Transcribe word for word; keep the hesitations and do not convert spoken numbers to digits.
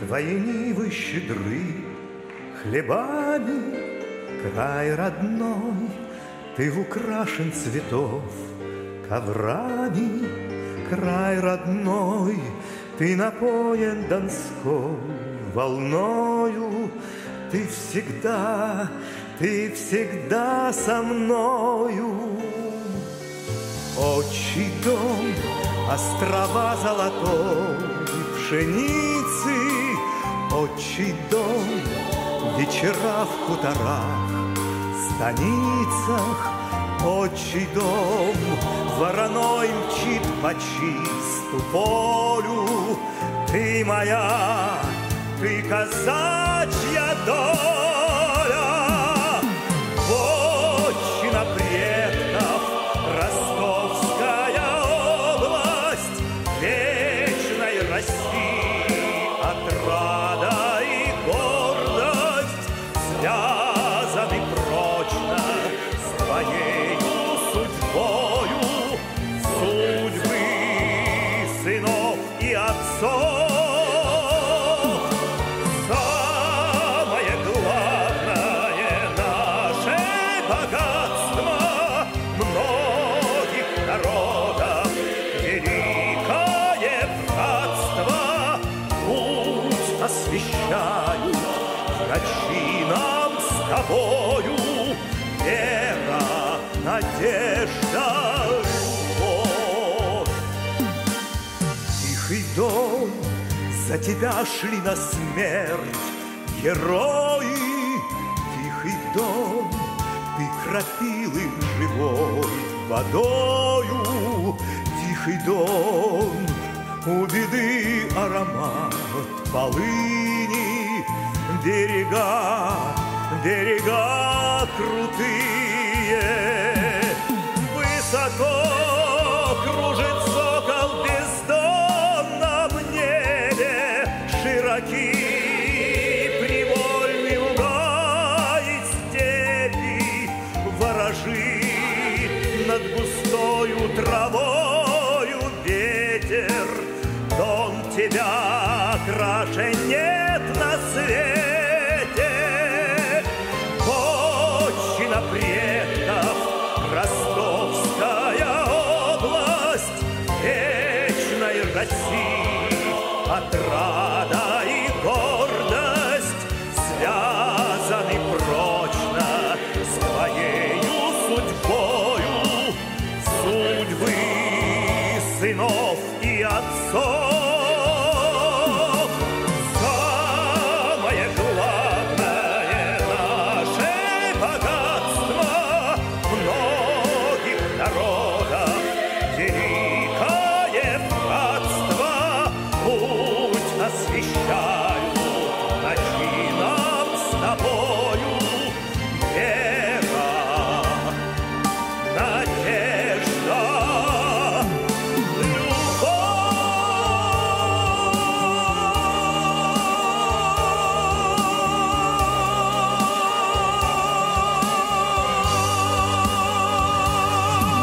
твои нивы щедры хлебами, край родной, ты украшен цветов коврами, край родной, ты напоен донской волною, ты всегда, ты всегда со мною. Отчий дом, острова золотой пшеницы, отчий дом, вечера в хуторах, станицах, отчий дом, вороной мчит по чисту полю. Ты моя, ты казачья доля, вотчина предков, Ростовская область, вечной России отрада и гордость, связаны прочно с твоей судьбою, судьбы сынов и отцов. Самое главное наше богатство многих народов, великое братство, путь освещают врачи нам с тобою, вера, надежда, любовь. Тихий дом, за тебя шли на смерть герои. Тихий дом, ты кропил их живой водою. Тихий дом, у беды аромат полыни, берега, берега крутые, высоко кружит сокол в бездонном небе, широки привольный луга и степи, ворожи над густою травою, ветер, дом тебя краше нет на свете.